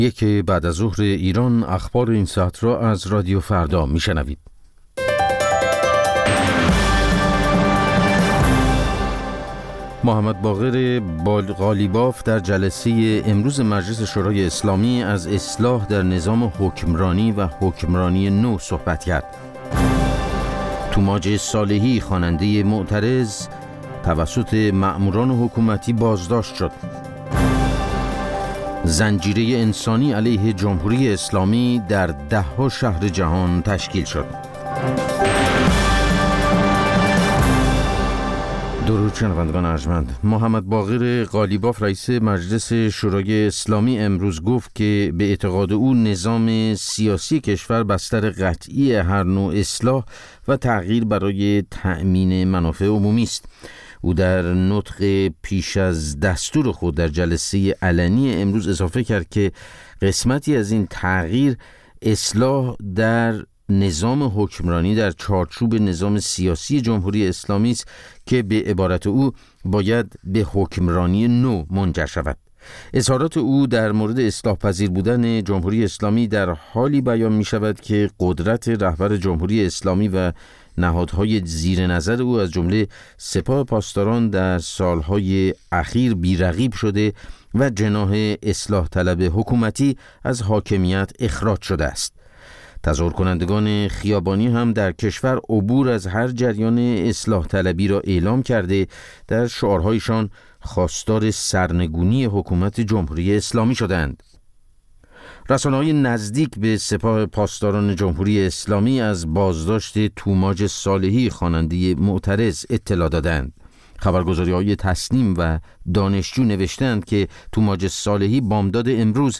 یک بعد از ظهر ایران، اخبار این ساعت را از رادیو فردا میشنوید. محمد باقر قالیباف در جلسه امروز مجلس شورای اسلامی از اصلاح در نظام حکمرانی و حکمرانی نو صحبت کرد. توماج صالحی خواننده معترض توسط مأموران حکومتی بازداشت شد. زنجیره انسانی علیه جمهوری اسلامی در 10 شهر جهان تشکیل شد. درود شنوندگان ارجمند. محمد باقر قالیباف رئیس مجلس شورای اسلامی امروز گفت که به اعتقاد او نظام سیاسی کشور بستر قطعی هر نوع اصلاح و تغییر برای تأمین منافع عمومی است. او در نطق پیش از دستور خود در جلسه علنی امروز اضافه کرد که قسمتی از این تغییر اصلاح در نظام حکمرانی در چارچوب نظام سیاسی جمهوری اسلامی است که به عبارت او باید به حکمرانی نو منجر شود. اظهارات او در مورد اصلاح پذیر بودن جمهوری اسلامی در حالی بیان می شود که قدرت رهبر جمهوری اسلامی و نهادهای زیر نظر او از جمله سپاه پاسداران در سالهای اخیر بی‌رقیب شده و جناح اصلاح طلب حکومتی از حاکمیت اخراج شده است. تظاهر کنندگان خیابانی هم در کشور عبور از هر جریان اصلاح طلبی را اعلام کرده در شعارهایشان خواستار سرنگونی حکومت جمهوری اسلامی شدند. رسانه‌های نزدیک به سپاه پاسداران جمهوری اسلامی از بازداشت توماج صالحی خواننده معترض اطلاع دادند. خبرگزاری‌های تسنیم و دانشجو نوشتند که توماج صالحی بامداد امروز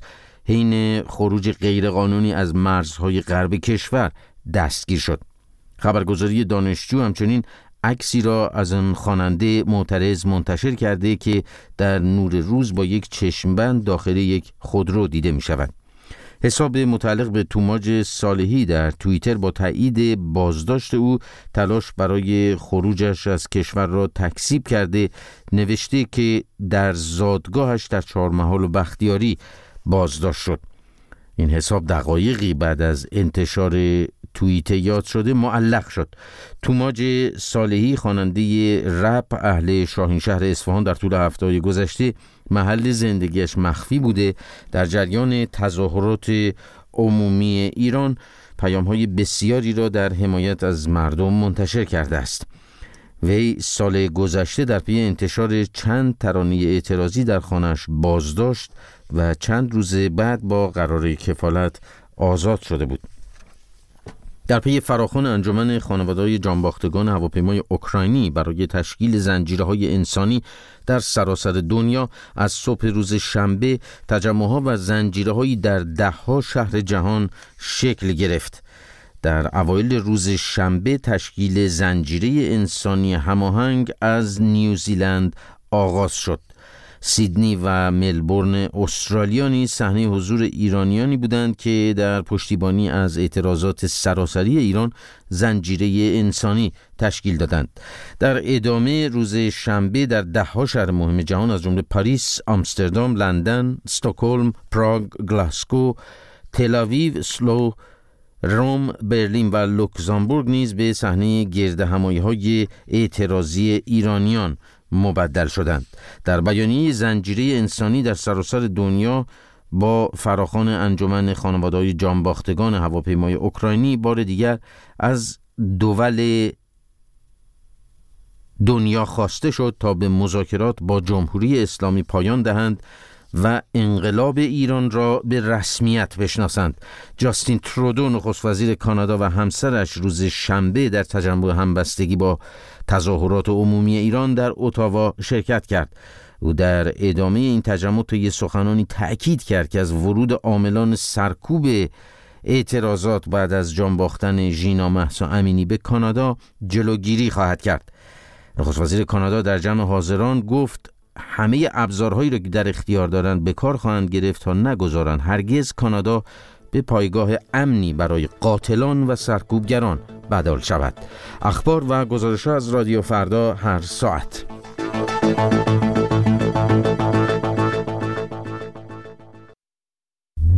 حین خروج غیرقانونی از مرزهای غرب کشور دستگیر شد. خبرگزاری دانشجو همچنین عکسی را از آن خواننده معترض منتشر کرده که در نور روز با یک چشمبند داخل یک خودرو دیده می شود. حساب متعلق به توماج صالحی در توییتر با تایید بازداشت او تلاش برای خروجش از کشور را تکذیب کرده نوشته که در زادگاهش در چهارمحال و بختیاری بازداشت شد. این حساب دقایقی بعد از انتشار توییت یاد شده معلق شد. توماج صالحی خواننده رپ اهل شاهینشهر اصفهان در طول هفته‌های گذشته محل زندگیش مخفی بوده در جریان تظاهرات عمومی ایران پیام‌های بسیاری را در حمایت از مردم منتشر کرده است. وی سال گذشته در پی انتشار چند ترانه اعتراضی در خانه‌اش بازداشت و چند روز بعد با قرار کفالت آزاد شده بود. در پی فراخوان انجمن خانواده‌های جانباختگان هواپیمای اوکراینی برای تشکیل زنجیره‌های انسانی در سراسر دنیا از صبح روز شنبه تجمع‌ها و زنجیره‌هایی در 10 شهر جهان شکل گرفت. در اوایل روز شنبه تشکیل زنجیره انسانی هماهنگ از نیوزیلند آغاز شد. سیدنی و ملبورن استرالیا نیز صحنه حضور ایرانیانی بودند که در پشتیبانی از اعتراضات سراسری ایران زنجیره انسانی تشکیل دادند. در ادامه روز شنبه در 10 شهر مهم جهان از جمله پاریس، آمستردام، لندن، استکهلم، پراگ، گلاسگو، تل‌آویو، اسلو، روم، برلین و لوکزامبورگ نیز به صحنه گردهمایی‌های اعتراضی ایرانیان مبدل شدند. در بیانیه زنجیره انسانی در سراسر دنیا با فراخوان انجمن خانواده‌های جانباختگان هواپیمای اوکراینی بار دیگر از دول دنیا خواسته شد تا به مذاکرات با جمهوری اسلامی پایان دهند و انقلاب ایران را به رسمیت بشناسند. جاستین ترودو نخست وزیر کانادا و همسرش روز شنبه در تجمع همبستگی با تظاهرات عمومی ایران در اتاوا شرکت کرد. او در ادامه این تجمع طی سخنانی تأکید کرد که از ورود عاملان سرکوب اعتراضات بعد از جان باختن ژینا مهسا امینی به کانادا جلوگیری خواهد کرد. نخست وزیر کانادا در جمع حاضران گفت همه ابزارهایی را که در اختیار دارند به کار خواهند گرفت تا نگذارند هرگز کانادا به پایگاه امنی برای قاتلان و سرکوبگران بدل شود. اخبار و گزارش‌ها از رادیو فردا هر ساعت.